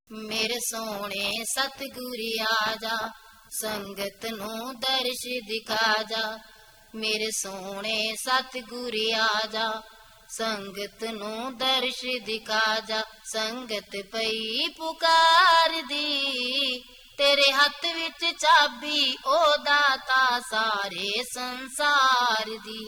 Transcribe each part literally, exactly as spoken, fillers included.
मेरे सोने सतगुरु आजा, संगत नू दर्श दिखा जा। मेरे सोने सतगुरु आजा, संगत नू दर्श दिखा जा। संगत पई पुकार दी, तेरे हथ विच चाबी ओ दाता सारे संसार दी।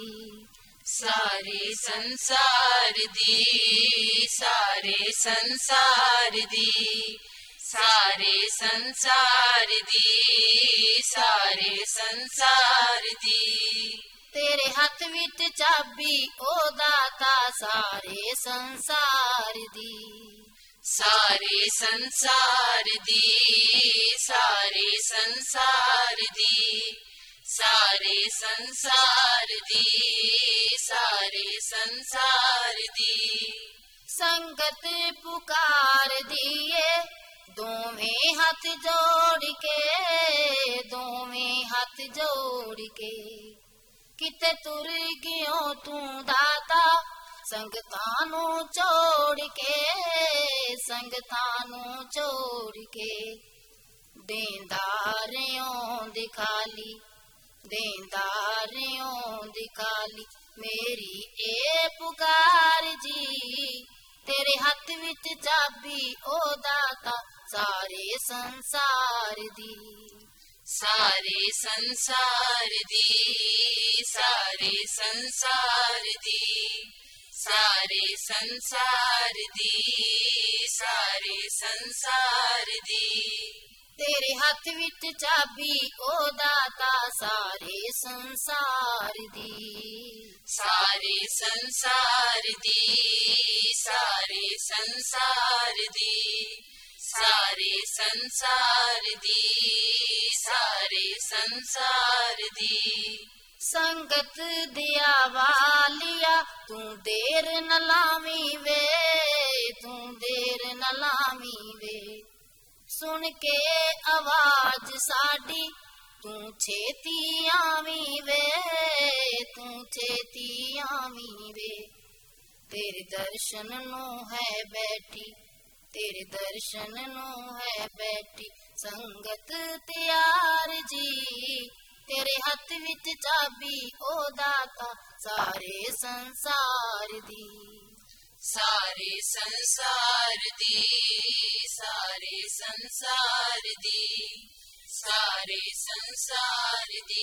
सारे संसार दी, सारे संसार दी, सारे संसार दी, सारे संसार दी। तेरे हथ विच चाबी ओ दाता सारे संसार दी। सारे संसार दी, सारे संसार दी, सारे संसार दी, सारे संसार दी। संगत पुकार दिए दोवें हाथ जोड़ के, दोवें हाथ जोड़ के। किते तुर गयो तू दाता संगतां नू छोड़ के, संगतां नू छोड़ के। देंदा रहियों दिखाली, देंदा रहियों दिखाली। मेरी ए पुकार जी, तेरे हथ विच चाबी ओ दाता सारे संसार दी। सारे संसार दी, सारे संसार दी, सारे संसार दी, सारे संसार दी। तेरे हथ विच चाबी ओ दाता सारे संसार दी। सारे संसार दी, सारे संसार दी, सारे संसार दी, सारे संसार दी। संगत दिया वालिया तू देर न लावी वे, तू देर न लावी वे। सुन के आवाज साडी तू छेती आवी वे, तू छेती आवी वे। तेरे दर्शन नू है बैठी, तेरे दर्शन नू है बैठी संगत तैयार जी। तेरे हथ विच चाबी ओ दाता सारे संसार दी। सारे संसार दी, सारे संसार दी, सारे संसार दी,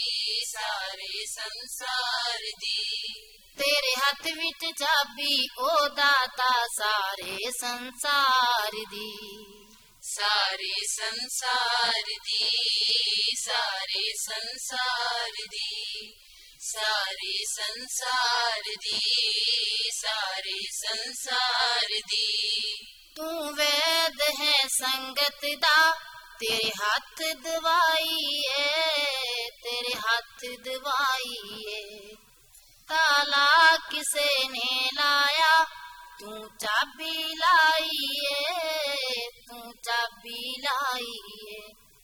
सारे संसार दी। तेरे हथ विच चाबी ओ दाता सारे संसार दी। सारे संसार दी, सारे संसार दी, सारे संसार दी, सारे संसार दी। तू वैद है संगत दा, तेरे हाथ दवाई है, तेरे हाथ दवाई है। ताला किसे ने लाया तू चाबी लाई है, तू चाबी लाई है।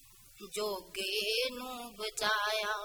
जोगे नू बचाया,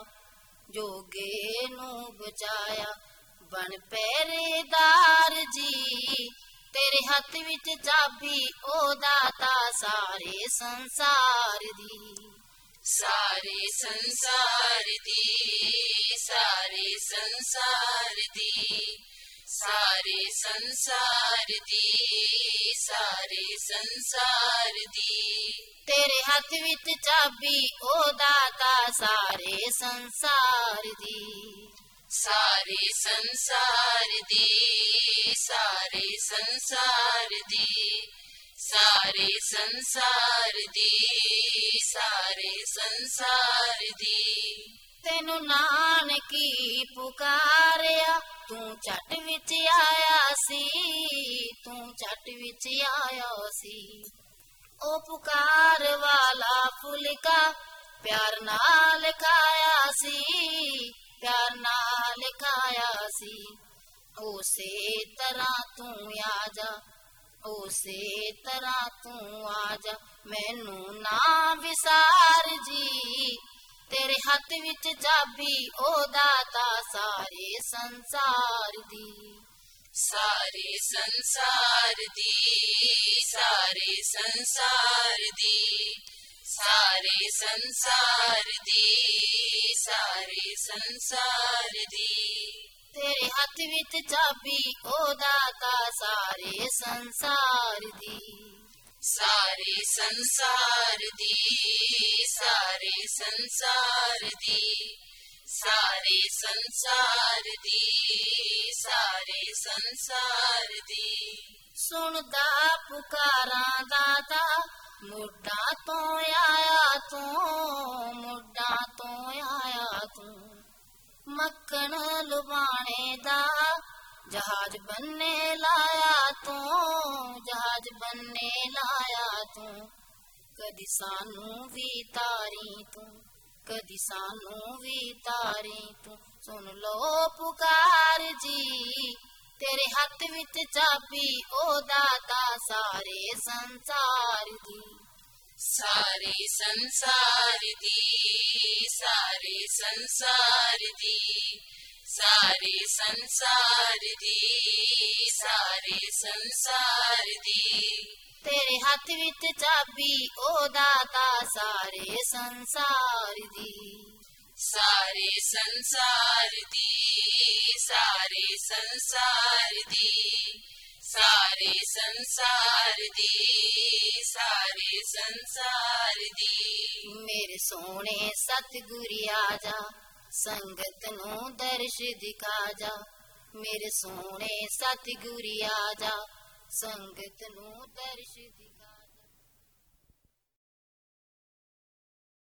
जोगे नू बचाया बन पहरेदार जी। तेरे हथ विच चाबी ओ दाता सारे संसार दी। सारे संसार दी, सारे संसार दी, सारे संसार दी, सारे संसार दी। तेरे हथ विच चाबी ओ दाता सारे संसार दी। सारे संसार दी, सारे संसार दी, सारे संसार दी, सारे संसार दी। तेनू नानकी पुकारिया तू झट विच आया सी, तू झट विच आया सी। ओ पुकार वाला फुलका प्यार नाल खाया सी, प्यार नाल खाया सी। उसे तरह तू आजा, उसे तरह तू आजा मैनू ना विसार जी। तेरे हथ विच चाबी ओ दाता सारे संसार दी। ਸਾਰੇ ਸੰਸਾਰ ਦੀ ਸਾਰੇ ਸੰਸਾਰ ਦੀ ਸਾਰੇ ਸੰਸਾਰ ਦੀ ਸਾਰੇ ਸੰਸਾਰ ਦੀ ਤੇਰੇ ਹੱਥ ਵਿੱਚ ਚਾਬੀ ਓ ਦਾਤਾ ਸਾਰੇ ਸੰਸਾਰ ਦੀ ਸਾਰੇ ਸੰਸਾਰ ਦੀ ਸਾਰੇ ਸੰਸਾਰ ਦੀ ਸਾਰੇ ਸੰਸਾਰ ਦੀ ਸਾਰੇ ਸੰਸਾਰ ਦੀ ਸੁਣਦਾ ਪੁਕਾਰਾਂ ਦਾਤਾ ਮੁੱਢਾਂ ਤੋਂ ਆਇਆ ਤੂੰ ਮੁੱਢਾਂ ਤੋਂ ਆਇਆ ਤੂੰ ਮੱਖਣ ਲੁਬਾਣੇ ਦਾ ਜਹਾਜ਼ ਬੰਨੇ ਲਾਇਆ ਤੂੰ ਜਹਾਜ਼ ਬੰਨੇ ਲਾਇਆ ਤੂੰ ਕਦੀ ਸਾਨੂੰ ਵੀ ਤਾਰੀ ਤੂੰ ਕਦੀ ਸਾਨੂੰ ਵੀ ਤਾਰੀ ਤੂੰ ਸੁਣ ਲੋ ਪੁਕਾਰ ਜੀ ਤੇਰੇ ਹੱਥ ਵਿੱਚ ਚਾਬੀ ਓ ਦਾਤਾ ਸਾਰੇ ਸੰਸਾਰ ਦੀ ਸਾਰੇ ਸੰਸਾਰ ਦੀ ਸਾਰੇ ਸੰਸਾਰ ਦੀ ਸਾਰੇ ਸੰਸਾਰ ਦੀ ਸਾਰੇ ਸੰਸਾਰ ਦੀ ਤੇਰੇ ਹੱਥ ਵਿੱਚ ਚਾਬੀ ਓ ਦਾਤਾ ਸਾਰੇ ਸੰਸਾਰ ਦੀ ਸਾਰੇ ਸੰਸਾਰ ਦੀ ਸਾਰੇ ਸੰਸਾਰ ਦੀ ਸਾਰੇ ਸੰਸਾਰ ਦੀ ਸਾਰੇ ਸੰਸਾਰ ਦੀ ਮੇਰੇ ਸੋਹਣੇ ਸਤਿਗੁਰੂ ਆਜਾ ਸੰਗਤ ਨੂੰ ਦਰਸ਼ ਦਿਖਾ ਜਾ ਮੇਰੇ ਸੋਹਣੇ ਸਤਿਗੁਰੂ ਆਜਾ ਸੰਗਤ ਨੂੰ ਦਰਸ਼ ਦਿਖਾ